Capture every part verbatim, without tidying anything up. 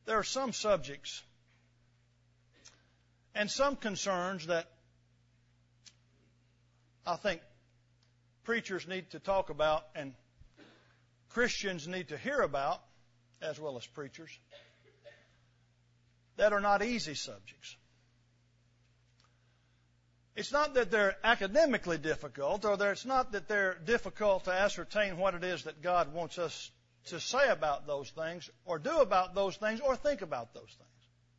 there are some subjects and some concerns that I think preachers need to talk about and Christians need to hear about, as well as preachers, that are not easy subjects. It's not that they're academically difficult, or it's not that they're difficult to ascertain what it is that God wants us to say about those things, or do about those things, or think about those things.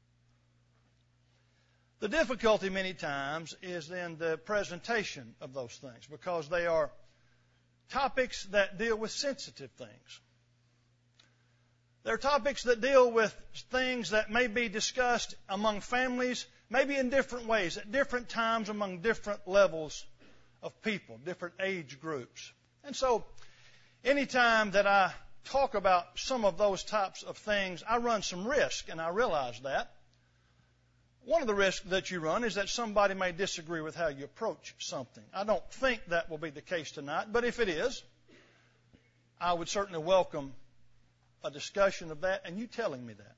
The difficulty many times is in the presentation of those things, because they are topics that deal with sensitive things. They're topics that deal with things that may be discussed among families, maybe in different ways, at different times among different levels of people, different age groups. And so, anytime that I talk about some of those types of things, I run some risk, and I realize that. One of the risks that you run is that somebody may disagree with how you approach something. I don't think that will be the case tonight, but if it is, I would certainly welcome a discussion of that and you telling me that.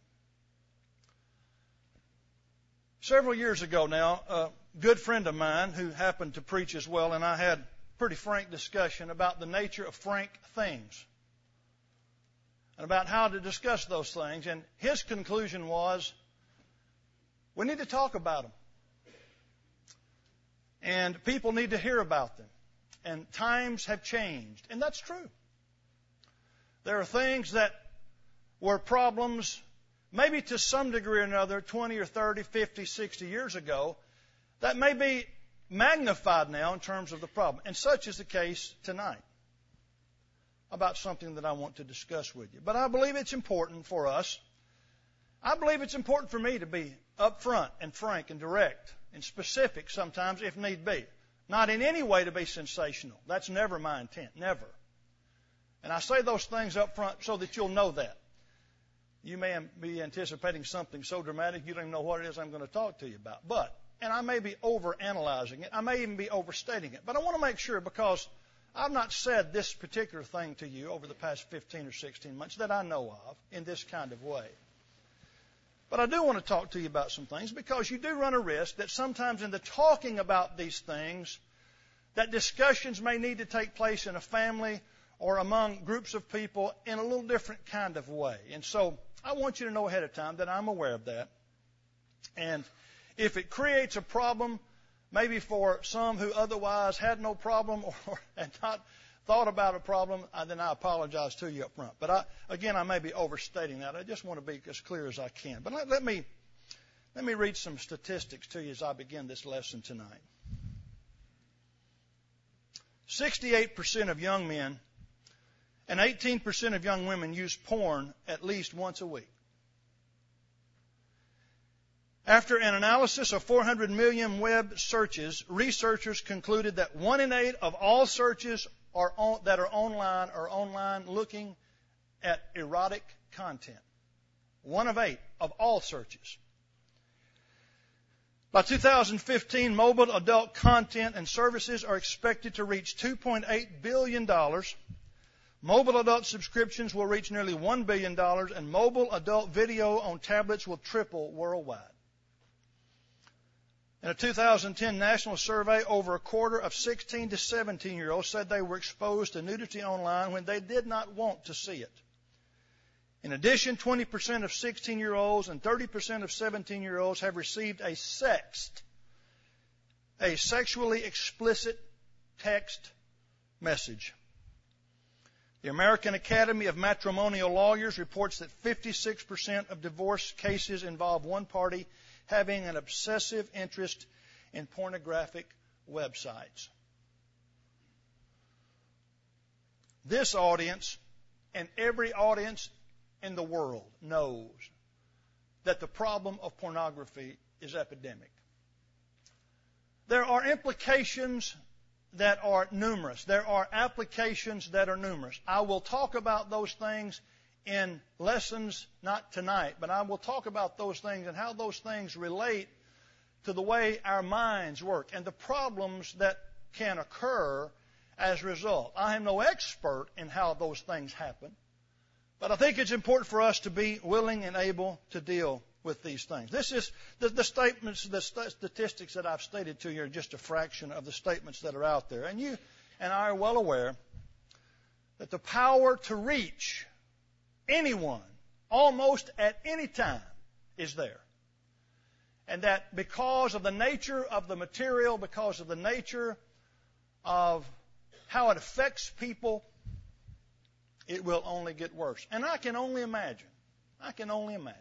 Several years ago now, a good friend of mine who happened to preach as well and I had a pretty frank discussion about the nature of frank things and about how to discuss those things. And his conclusion was, we need to talk about them. And people need to hear about them. And times have changed. And that's true. There are things that were problems, maybe to some degree or another, twenty or thirty, fifty, sixty years ago, that may be magnified now in terms of the problem. And such is the case tonight about something that I want to discuss with you. But I believe it's important for us. I believe it's important for me to be upfront and frank and direct and specific sometimes if need be. Not in any way to be sensational. That's never my intent. Never. And I say those things up front so that you'll know that. You may be anticipating something so dramatic you don't even know what it is I'm going to talk to you about. But, and I may be overanalyzing it. I may even be overstating it. But I want to make sure, because I've not said this particular thing to you over the past fifteen or sixteen months that I know of in this kind of way. But I do want to talk to you about some things, because you do run a risk that sometimes in the talking about these things, that discussions may need to take place in a family or among groups of people in a little different kind of way. And so I want you to know ahead of time that I'm aware of that. And if it creates a problem, maybe for some who otherwise had no problem or had not thought about a problem, then I apologize to you up front. But I, again, I may be overstating that. I just want to be as clear as I can. But let, let me let me read some statistics to you as I begin this lesson tonight. sixty-eight percent of young men and eighteen percent of young women use porn at least once a week. After an analysis of four hundred million web searches, researchers concluded that one in eight of all searches are on, that are online are online looking at erotic content. One of eight of all searches. By two thousand fifteen, mobile adult content and services are expected to reach two point eight billion dollars. Mobile adult subscriptions will reach nearly one billion dollars, and mobile adult video on tablets will triple worldwide. In a two thousand ten national survey, over a quarter of sixteen to seventeen-year-olds said they were exposed to nudity online when they did not want to see it. In addition, twenty percent of sixteen-year-olds and thirty percent of seventeen-year-olds have received a sext, a sexually explicit text message. The American Academy of Matrimonial Lawyers reports that fifty-six percent of divorce cases involve one party having an obsessive interest in pornographic websites. This audience and every audience in the world knows that the problem of pornography is epidemic. There are implications that are numerous. There are applications that are numerous. I will talk about those things in lessons, not tonight, but I will talk about those things and how those things relate to the way our minds work and the problems that can occur as a result. I am no expert in how those things happen, But I think it's important for us to be willing and able to deal with these things. This is the, the statements, the st- statistics that I've stated to you are just a fraction of the statements that are out there. And you and I are well aware that the power to reach anyone almost at any time is there. And that because of the nature of the material, because of the nature of how it affects people, it will only get worse. And I can only imagine, I can only imagine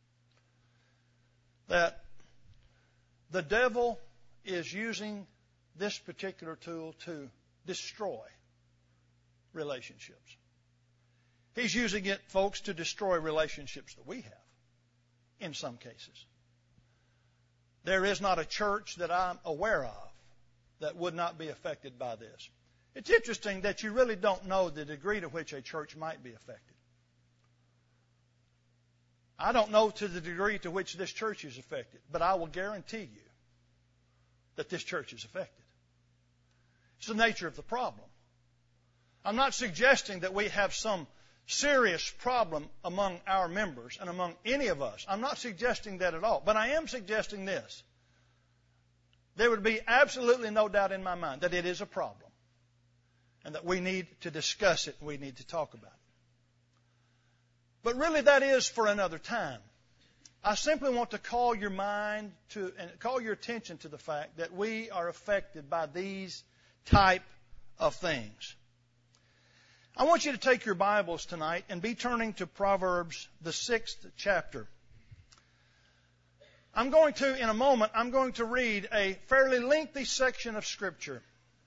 that the devil is using this particular tool to destroy relationships. He's using it, folks, to destroy relationships that we have in some cases. There is not a church that I'm aware of that would not be affected by this. It's interesting that you really don't know the degree to which a church might be affected. I don't know to the degree to which this church is affected, but I will guarantee you that this church is affected. It's the nature of the problem. I'm not suggesting that we have some serious problem among our members and among any of us. I'm not suggesting that at all. But I am suggesting this. There would be absolutely no doubt in my mind that it is a problem and that we need to discuss it and we need to talk about it. But really that is for another time. I simply want to call your mind to and call your attention to the fact that we are affected by these type of things. I want you to take your Bibles tonight and be turning to Proverbs, the sixth chapter. I'm going to, in a moment, I'm going to read a fairly lengthy section of Scripture.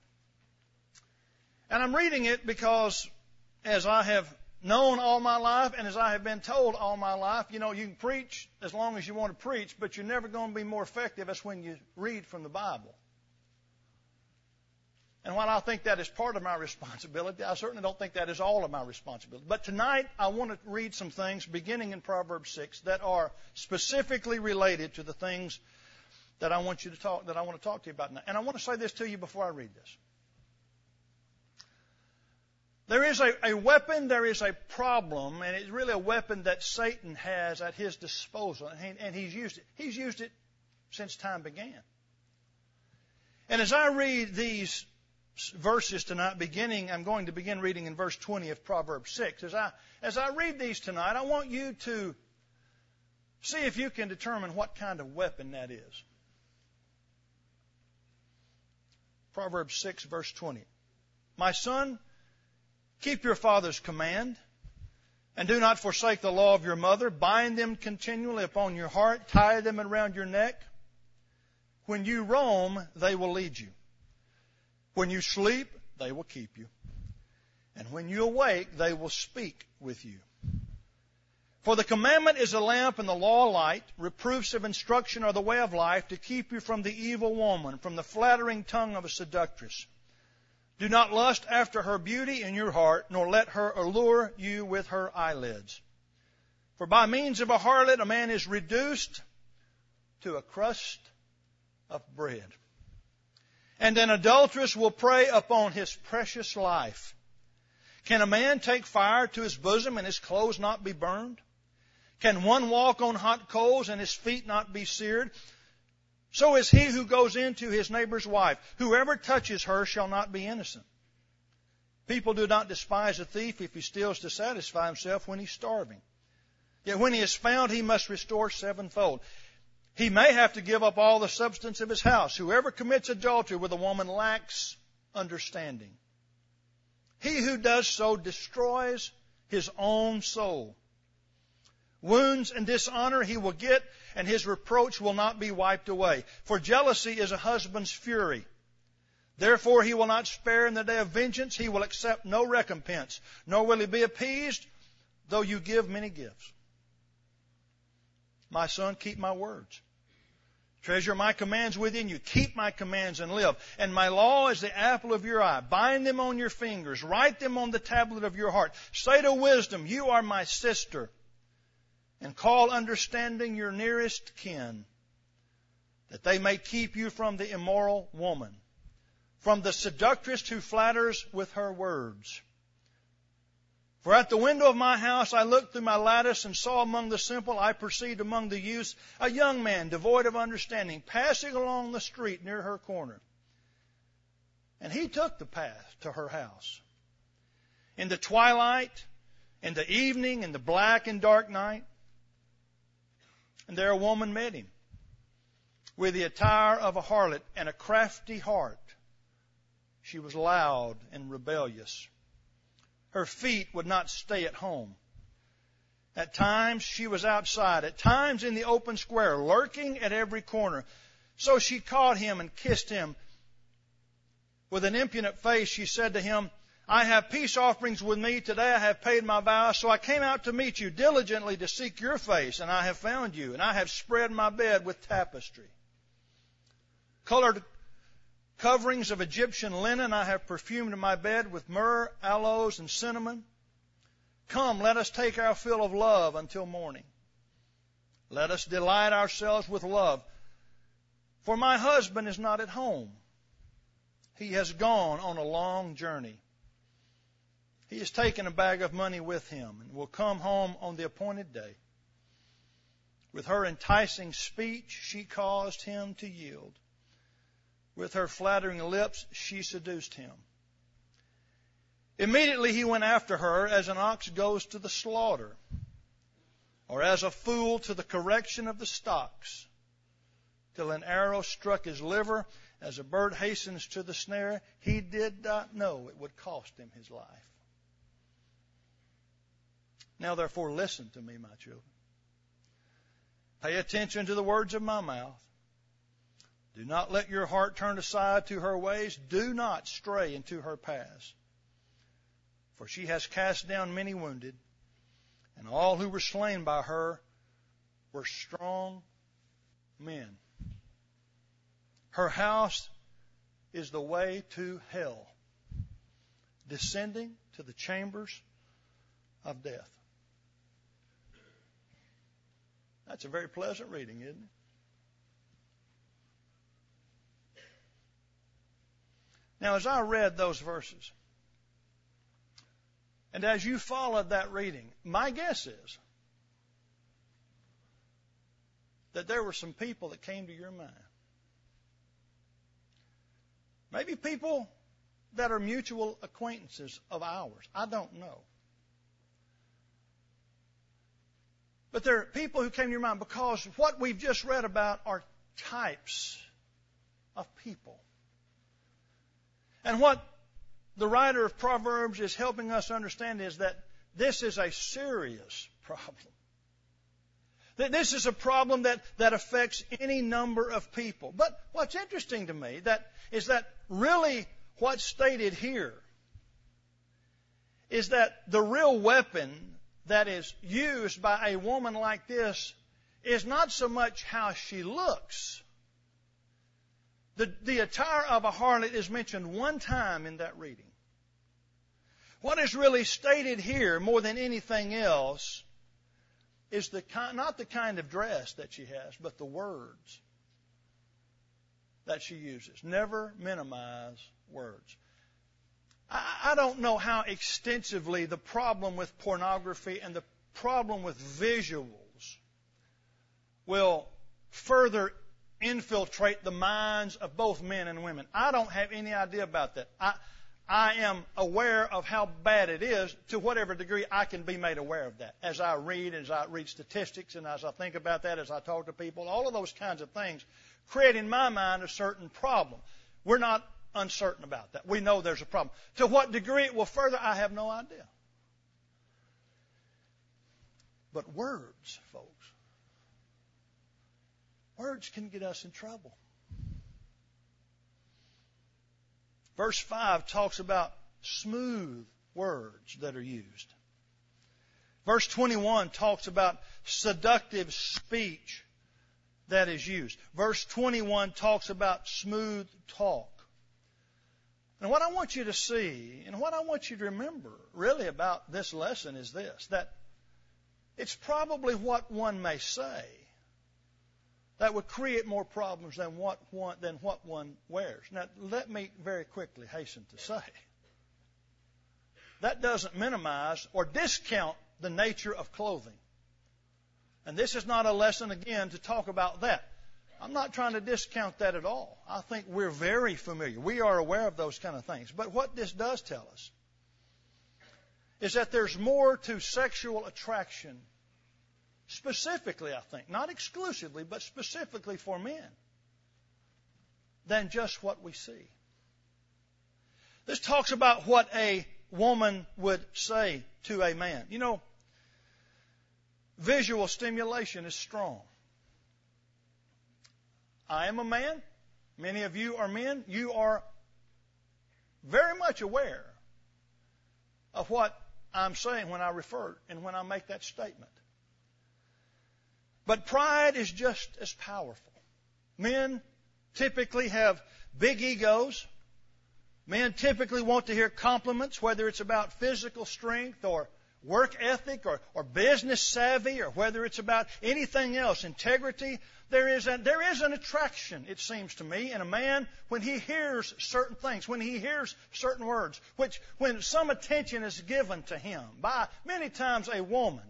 And I'm reading it because, as I have known all my life and as I have been told all my life, you know, you can preach as long as you want to preach, but you're never going to be more effective as when you read from the Bible. And while I think that is part of my responsibility, I certainly don't think that is all of my responsibility. But tonight I want to read some things beginning in Proverbs six that are specifically related to the things that I want you to talk that I want to talk to you about tonight. And I want to say this to you before I read this. There is a, a weapon, there is a problem, and it's really a weapon that Satan has at his disposal, and, he, and he's used it. He's used it since time began. And as I read these verses tonight, beginning, I'm going to begin reading in verse twenty of Proverbs six. As I, as I read these tonight, I want you to see if you can determine what kind of weapon that is. Proverbs six, verse twenty. My son, keep your father's command, and do not forsake the law of your mother. Bind them continually upon your heart. Tie them around your neck. When you roam, they will lead you. When you sleep, they will keep you. And when you awake, they will speak with you. For the commandment is a lamp and the law a light. Reproofs of instruction are the way of life, to keep you from the evil woman, from the flattering tongue of a seductress. Do not lust after her beauty in your heart, nor let her allure you with her eyelids. For by means of a harlot a man is reduced to a crust of bread. And an adulteress will prey upon his precious life. Can a man take fire to his bosom and his clothes not be burned? Can one walk on hot coals and his feet not be seared? So is he who goes into his neighbor's wife. Whoever touches her shall not be innocent. People do not despise a thief if he steals to satisfy himself when he's starving. Yet when he is found, he must restore sevenfold. He may have to give up all the substance of his house. Whoever commits adultery with a woman lacks understanding. He who does so destroys his own soul. Wounds and dishonor he will get, and his reproach will not be wiped away. For jealousy is a husband's fury. Therefore he will not spare in the day of vengeance. He will accept no recompense, nor will he be appeased, though you give many gifts. My son, keep my words. Treasure my commands within you. Keep my commands and live. And my law is the apple of your eye. Bind them on your fingers. Write them on the tablet of your heart. Say to wisdom, you are my sister. And call understanding your nearest kin, that they may keep you from the immoral woman, from the seductress who flatters with her words. For at the window of my house I looked through my lattice and saw among the simple, I perceived among the youths a young man devoid of understanding, passing along the street near her corner. And he took the path to her house. In the twilight, in the evening, in the black and dark night. And there a woman met him, with the attire of a harlot and a crafty heart. She was loud and rebellious. Her feet would not stay at home. At times she was outside, at times in the open square, lurking at every corner. So she caught him and kissed him. With an impudent face she said to him, I have peace offerings with me. Today I have paid my vows. So I came out to meet you diligently to seek your face, and I have found you, and I have spread my bed with tapestry. Colored coverings of Egyptian linen I have perfumed my bed with myrrh, aloes, and cinnamon. Come, let us take our fill of love until morning. Let us delight ourselves with love. For my husband is not at home. He has gone on a long journey. He has taken a bag of money with him and will come home on the appointed day. With her enticing speech, she caused him to yield. With her flattering lips, she seduced him. Immediately he went after her as an ox goes to the slaughter, or as a fool to the correction of the stocks, till an arrow struck his liver, as a bird hastens to the snare. He did not know it would cost him his life. Now therefore listen to me, my children. Pay attention to the words of my mouth. Do not let your heart turn aside to her ways. Do not stray into her paths. For she has cast down many wounded, and all who were slain by her were strong men. Her house is the way to hell, descending to the chambers of death. That's a very pleasant reading, isn't it? Now, as I read those verses, and as you followed that reading, my guess is that there were some people that came to your mind. Maybe people that are mutual acquaintances of ours. I don't know. But there are people who came to your mind because what we've just read about are types of people. And what the writer of Proverbs is helping us understand is that this is a serious problem. That this is a problem that, that affects any number of people. But what's interesting to me that is that really what's stated here is that the real weapon that is used by a woman like this is not so much how she looks. The, the attire of a harlot is mentioned one time in that reading. What is really stated here more than anything else is the not the kind of dress that she has, but the words that she uses. Never minimize words. I, I don't know how extensively the problem with pornography and the problem with visuals will further infiltrate the minds of both men and women. I don't have any idea about that. I, I am aware of how bad it is to whatever degree I can be made aware of that. As I read, as I read statistics, and as I think about that, as I talk to people, all of those kinds of things create in my mind a certain problem. We're not uncertain about that. We know there's a problem. To what degree it will further, I have no idea. But words, folks, words can get us in trouble. Verse five talks about smooth words that are used. Verse twenty-one talks about seductive speech that is used. Verse twenty-one talks about smooth talk. And what I want you to see, and what I want you to remember really about this lesson is this, that it's probably what one may say that would create more problems than what one, than what one wears. Now, let me very quickly hasten to say that doesn't minimize or discount the nature of clothing. And this is not a lesson, again, to talk about that. I'm not trying to discount that at all. I think we're very familiar. We are aware of those kind of things. But what this does tell us is that there's more to sexual attraction, specifically, I think, not exclusively, but specifically for men, than just what we see. This talks about what a woman would say to a man. You know, visual stimulation is strong. I am a man. Many of you are men. You are very much aware of what I'm saying when I refer and when I make that statement. But pride is just as powerful. Men typically have big egos. Men typically want to hear compliments, whether it's about physical strength or work ethic or, or business savvy, or whether it's about anything else, integrity. There is, a, there is an attraction, it seems to me, in a man when he hears certain things, when he hears certain words, which when some attention is given to him by many times a woman.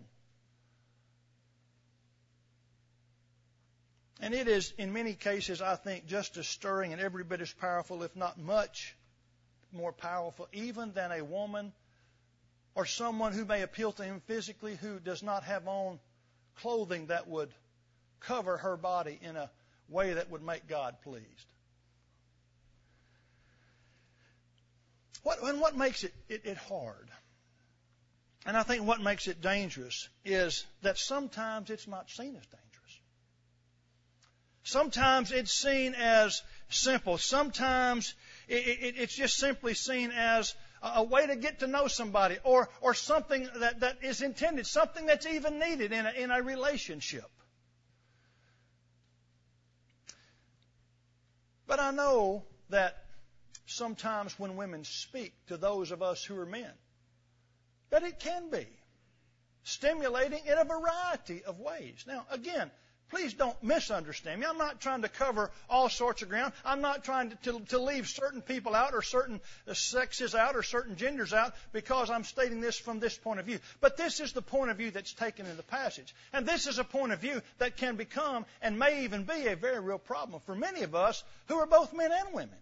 And it is, in many cases, I think, just as stirring and every bit as powerful, if not much more powerful, even than a woman or someone who may appeal to him physically who does not have on clothing that would cover her body in a way that would make God pleased. What, and what makes it, it, it hard, and I think what makes it dangerous, is that sometimes it's not seen as dangerous. Sometimes it's seen as simple. Sometimes it, it, it's just simply seen as a, a way to get to know somebody, or, or something that, that is intended, something that's even needed in a, in a relationship. But I know that sometimes when women speak to those of us who are men, that it can be stimulating in a variety of ways. Now, again, please don't misunderstand me. I'm not trying to cover all sorts of ground. I'm not trying to, to, to leave certain people out or certain sexes out or certain genders out because I'm stating this from this point of view. But this is the point of view that's taken in the passage. And this is a point of view that can become and may even be a very real problem for many of us who are both men and women.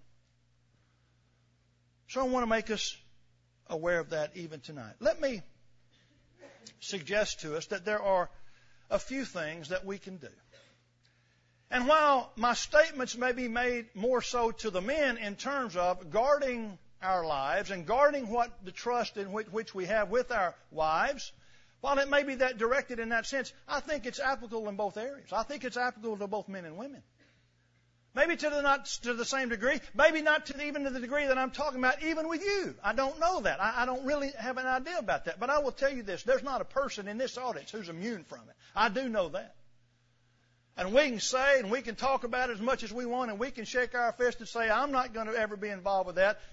So I want to make us aware of that even tonight. Let me suggest to us that there are a few things that we can do. And while my statements may be made more so to the men in terms of guarding our lives and guarding what the trust in which, which we have with our wives, while it may be that directed in that sense, I think it's applicable in both areas. I think it's applicable to both men and women. Maybe to the not to the same degree, maybe not to the, even to the degree that I'm talking about, even with you. I don't know that. I, I don't really have an idea about that. But I will tell you this: there's not a person in this audience who's immune from it. I do know that. And we can say and we can talk about it as much as we want, and we can shake our fist and say, I'm not going to ever be involved with that.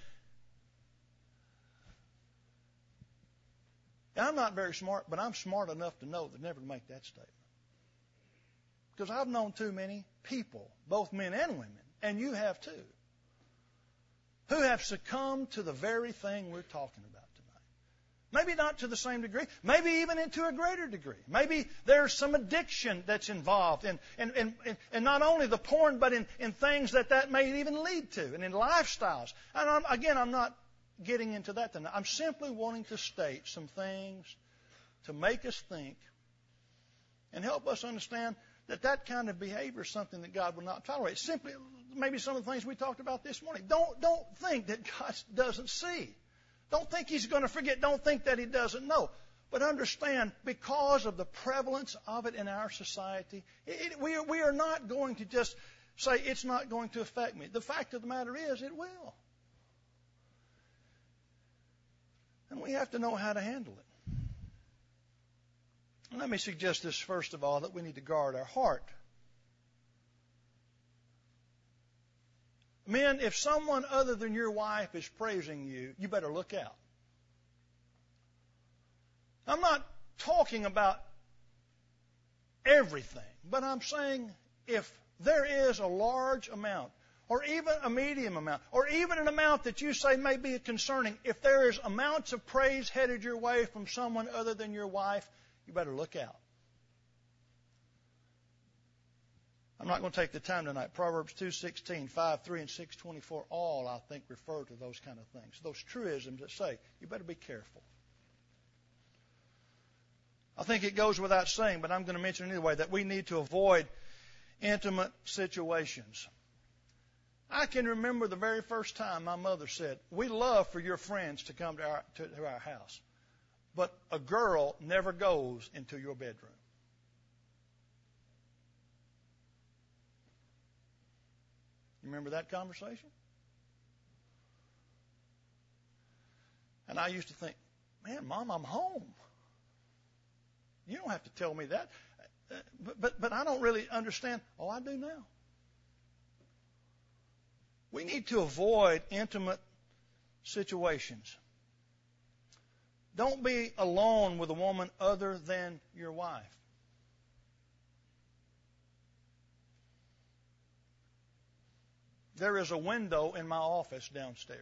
And I'm not very smart, but I'm smart enough to know that never to make that statement. Because I've known too many people, both men and women, and you have too, who have succumbed to the very thing we're talking about tonight. Maybe not to the same degree, maybe even into a greater degree. Maybe there's some addiction that's involved in, in, in, in, in not only the porn, but in, in things that that may even lead to, and in lifestyles. And I'm, again, I'm not getting into that tonight. I'm simply wanting to state some things to make us think and help us understand that that kind of behavior is something that God will not tolerate. Simply, maybe some of the things we talked about this morning. Don't, don't think that God doesn't see. Don't think He's going to forget. Don't think that He doesn't know. But understand, because of the prevalence of it in our society, it, it, we, are, we are not going to just say it's not going to affect me. The fact of the matter is, it will. And we have to know how to handle it. Let me suggest this first of all, that we need to guard our heart. Men, if someone other than your wife is praising you, you better look out. I'm not talking about everything, but I'm saying if there is a large amount or even a medium amount, or even an amount that you say may be concerning, if there is amounts of praise headed your way from someone other than your wife, you better look out. I'm not going to take the time tonight. Proverbs two sixteen, five, three, and six twenty-four all, I think, refer to those kind of things. Those truisms that say, you better be careful. I think it goes without saying, but I'm going to mention it anyway, that we need to avoid intimate situations. I can remember the very first time my mother said, we love for your friends to come to our, to, to our house, but a girl never goes into your bedroom. You remember that conversation? And I used to think, man, Mom, I'm home. You don't have to tell me that. But, but, but I don't really understand. Oh, I do now. We need to avoid intimate situations. Don't be alone with a woman other than your wife. There is a window in my office downstairs.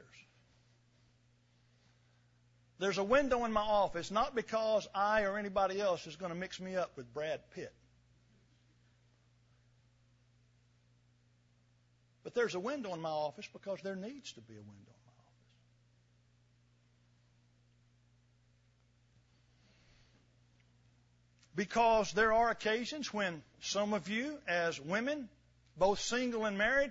There's a window in my office, not because I or anybody else is going to mix me up with Brad Pitt. But there's a window in my office because there needs to be a window in my office. Because there are occasions when some of you, as women, both single and married,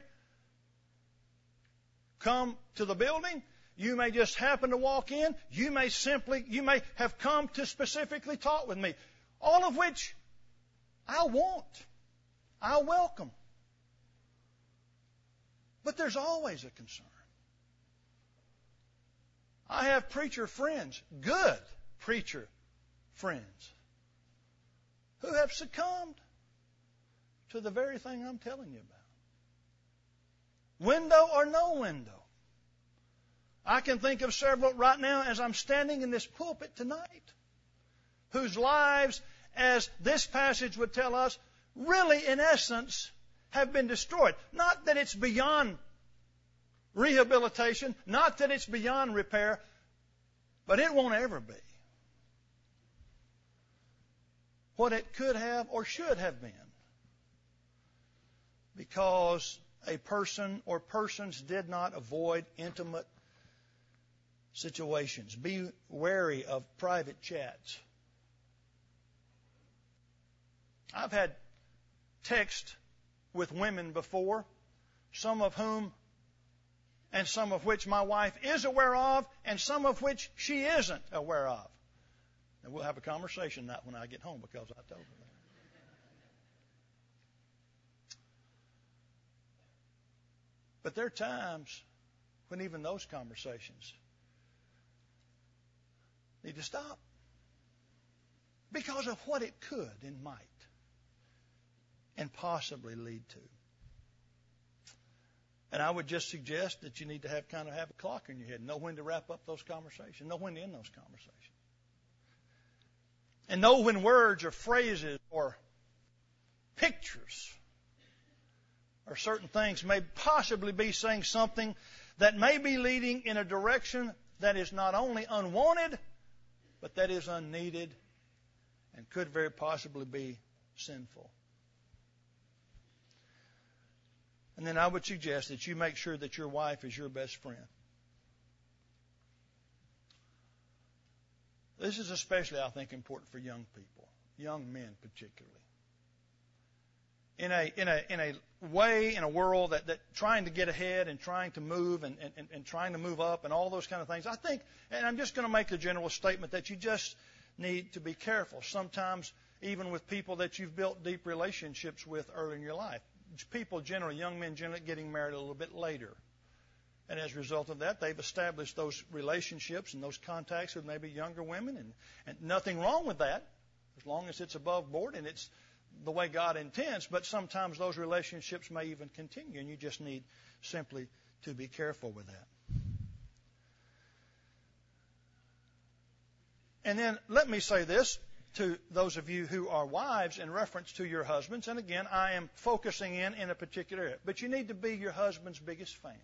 come to the building. You may just happen to walk in. You may simply, you may have come to specifically talk with me. All of which I want. I welcome. But there's always a concern. I have preacher friends, good preacher friends, who have succumbed to the very thing I'm telling you about. Window or no window. I can think of several right now as I'm standing in this pulpit tonight, whose lives, as this passage would tell us, really, in essence, have been destroyed. Not that it's beyond rehabilitation, not that it's beyond repair, but it won't ever be what it could have or should have been, because a person or persons did not avoid intimate situations. Be wary of private chats. I've had text with women before, some of whom and some of which my wife is aware of, and some of which she isn't aware of. And we'll have a conversation that when I get home, because I told her that. But there are times when even those conversations need to stop because of what it could and might and possibly lead to. And I would just suggest that you need to have kind of have a clock in your head, know when to wrap up those conversations, know when to end those conversations. And know when words or phrases or pictures or certain things may possibly be saying something that may be leading in a direction that is not only unwanted, but that is unneeded and could very possibly be sinful. And then I would suggest that you make sure that your wife is your best friend. This is especially, I think, important for young people, young men particularly. In a in a in a way, in a world that, that trying to get ahead and trying to move and, and, and trying to move up and all those kind of things, I think, and I'm just going to make the general statement that you just need to be careful. Sometimes even with people that you've built deep relationships with early in your life. People generally, young men generally getting married a little bit later. And as a result of that, they've established those relationships and those contacts with maybe younger women. And, and nothing wrong with that, as long as it's above board and it's the way God intends. But sometimes those relationships may even continue, and you just need simply to be careful with that. And then let me say this. to those of you who are wives in reference to your husbands. And again, I am focusing in in a particular area. But you need to be your husband's biggest fan.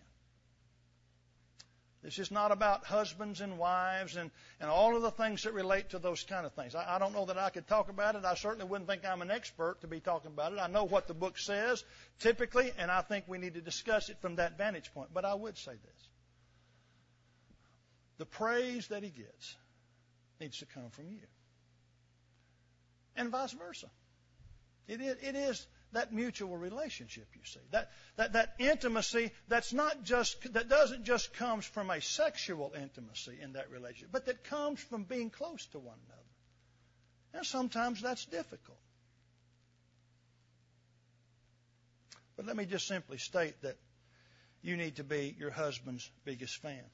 This is not about husbands and wives and, and all of the things that relate to those kind of things. I, I don't know that I could talk about it. I certainly wouldn't think I'm an expert to be talking about it. I know what the book says typically, and I think we need to discuss it from that vantage point. But I would say this. The praise that he gets needs to come from you. And vice versa. It is, it is that mutual relationship, you see. That, that, that intimacy that's not just, that doesn't just comes from a sexual intimacy in that relationship, but that comes from being close to one another. And sometimes that's difficult. But let me just simply state that you need to be your husband's biggest fan.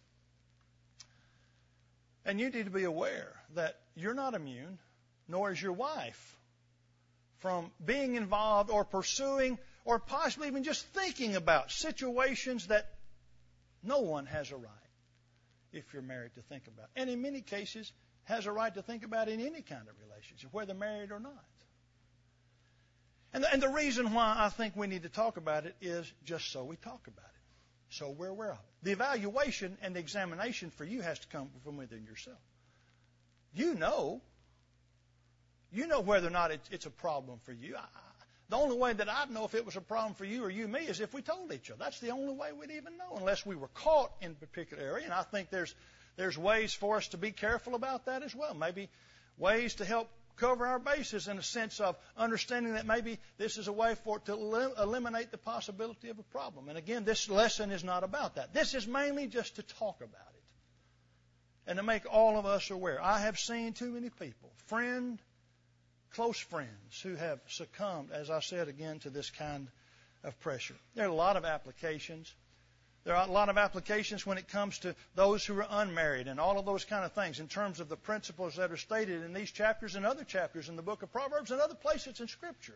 And you need to be aware that you're not immune, nor is your wife, from being involved or pursuing or possibly even just thinking about situations that no one has a right, if you're married, to think about. And in many cases, has a right to think about in any kind of relationship, whether married or not. And the, and the reason why I think we need to talk about it is just so we talk about it. So we're aware of it. The evaluation and the examination for you has to come from within yourself. You know. You know whether or not it's, it's a problem for you. I, the only way that I'd know if it was a problem for you or you, me, is if we told each other. That's the only way we'd even know, unless we were caught in a particular area. And I think there's there's ways for us to be careful about that as well. Maybe ways to help cover our bases in a sense of understanding that maybe this is a way for it to elim- eliminate the possibility of a problem. And again, this lesson is not about that. This is mainly just to talk about it and to make all of us aware. I have seen too many people, friend, close friends, who have succumbed, as I said again, to this kind of pressure. There are a lot of applications. There are a lot of applications when it comes to those who are unmarried and all of those kind of things in terms of the principles that are stated in these chapters and other chapters in the book of Proverbs and other places in Scripture.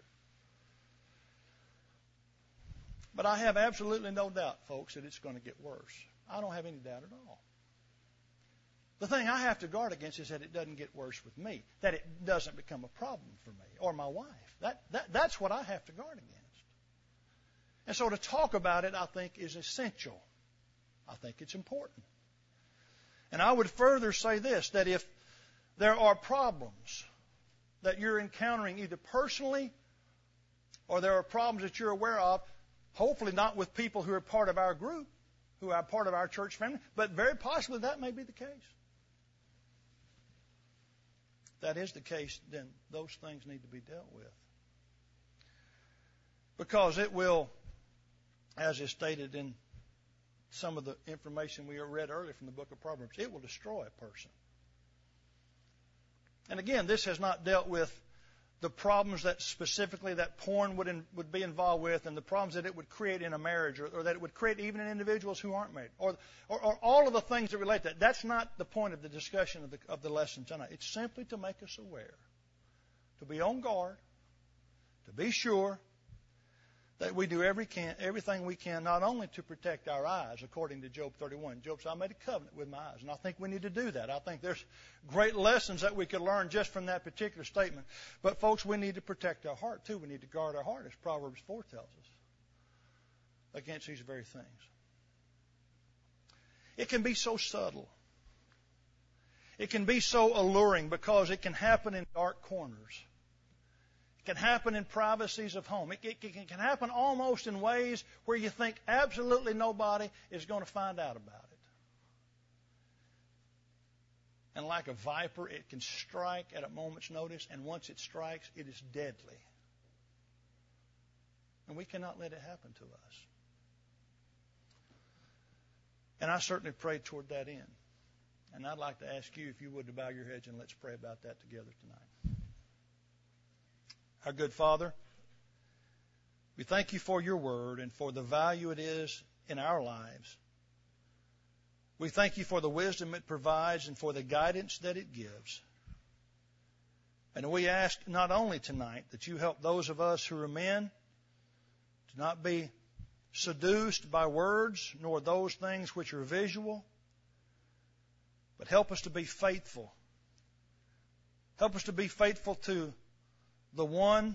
But I have absolutely no doubt, folks, that it's going to get worse. I don't have any doubt at all. The thing I have to guard against is that it doesn't get worse with me, that it doesn't become a problem for me or my wife. That, that, that's what I have to guard against. And so to talk about it, I think, is essential. I think it's important. And I would further say this, that if there are problems that you're encountering either personally or there are problems that you're aware of, hopefully not with people who are part of our group, who are part of our church family, but very possibly that may be the case. If that is the case, then those things need to be dealt with. Because it will, as is stated in some of the information we read earlier from the book of Proverbs, it will destroy a person. And again, this has not dealt with the problems that specifically that porn would in, would be involved with, and the problems that it would create in a marriage, or, or that it would create even in individuals who aren't married, or, or, or all of the things that relate to that. That's not the point of the discussion of the, of the lesson tonight. It's simply to make us aware, to be on guard, to be sure that we do every can, everything we can, not only to protect our eyes, according to Job thirty-one. Job said, I made a covenant with my eyes. And I think we need to do that. I think there's great lessons that we could learn just from that particular statement. But, folks, we need to protect our heart, too. We need to guard our heart, as Proverbs four tells us, against these very things. It can be so subtle. It can be so alluring because it can happen in dark corners. It can happen in privacies of home. It, it, it can happen almost in ways where you think absolutely nobody is going to find out about it. And like a viper, it can strike at a moment's notice, and once it strikes, it is deadly. And we cannot let it happen to us. And I certainly pray toward that end. And I'd like to ask you, if you would, to bow your heads and let's pray about that together tonight. Our good Father, we thank you for your word and for the value it is in our lives. We thank you for the wisdom it provides and for the guidance that it gives. And we ask not only tonight that you help those of us who are men to not be seduced by words nor those things which are visual, but help us to be faithful. Help us to be faithful to the one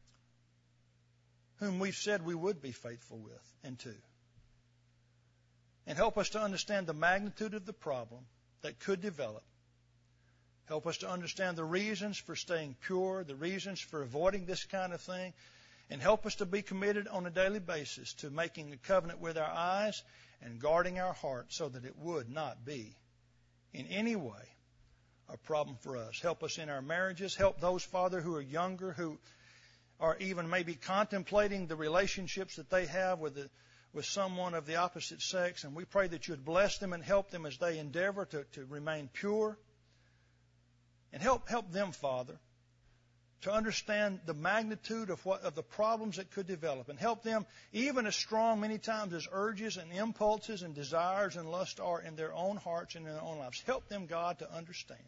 whom we've said we would be faithful with and to. And help us to understand the magnitude of the problem that could develop. Help us to understand the reasons for staying pure, the reasons for avoiding this kind of thing, and help us to be committed on a daily basis to making a covenant with our eyes and guarding our heart so that it would not be in any way a problem for us. Help us in our marriages. Help those, Father, who are younger, who are even maybe contemplating the relationships that they have with the with someone of the opposite sex, and we pray that you would bless them and help them as they endeavor to, to remain pure. And help help them, Father, to understand the magnitude of what of the problems that could develop, and help them, even as strong many times as urges and impulses and desires and lust are in their own hearts and in their own lives. Help them, God, to understand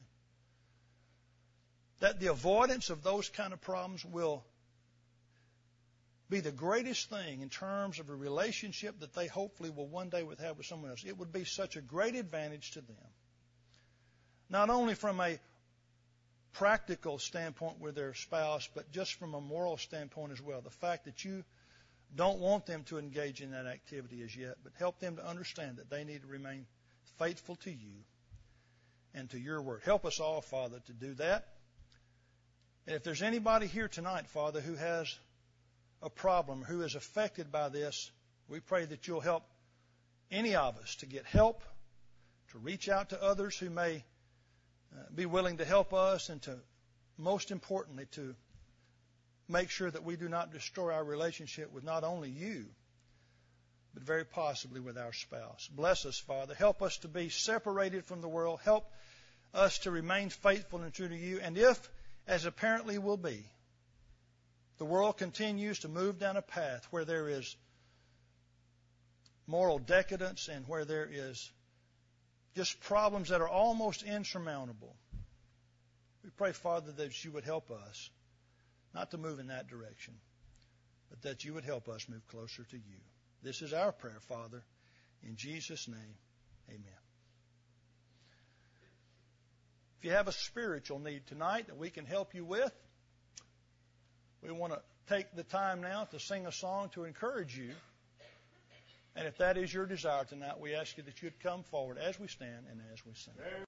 that the avoidance of those kind of problems will be the greatest thing in terms of a relationship that they hopefully will one day have with someone else. It would be such a great advantage to them, not only from a practical standpoint with their spouse, but just from a moral standpoint as well. The fact that you don't want them to engage in that activity as yet, but help them to understand that they need to remain faithful to you and to your word. Help us all, Father, to do that. And if there's anybody here tonight, Father, who has a problem, who is affected by this, we pray that you'll help any of us to get help, to reach out to others who may uh, be willing to help us, and to, most importantly, to make sure that we do not destroy our relationship with not only you, but very possibly with our spouse. Bless us, Father. Help us to be separated from the world. Help us to remain faithful and true to you. And if, as apparently will be, the world continues to move down a path where there is moral decadence and where there is just problems that are almost insurmountable, we pray, Father, that you would help us not to move in that direction, but that you would help us move closer to you. This is our prayer, Father. In Jesus' name, amen. If you have a spiritual need tonight that we can help you with, we want to take the time now to sing a song to encourage you. And if that is your desire tonight, we ask you that you'd come forward as we stand and as we sing.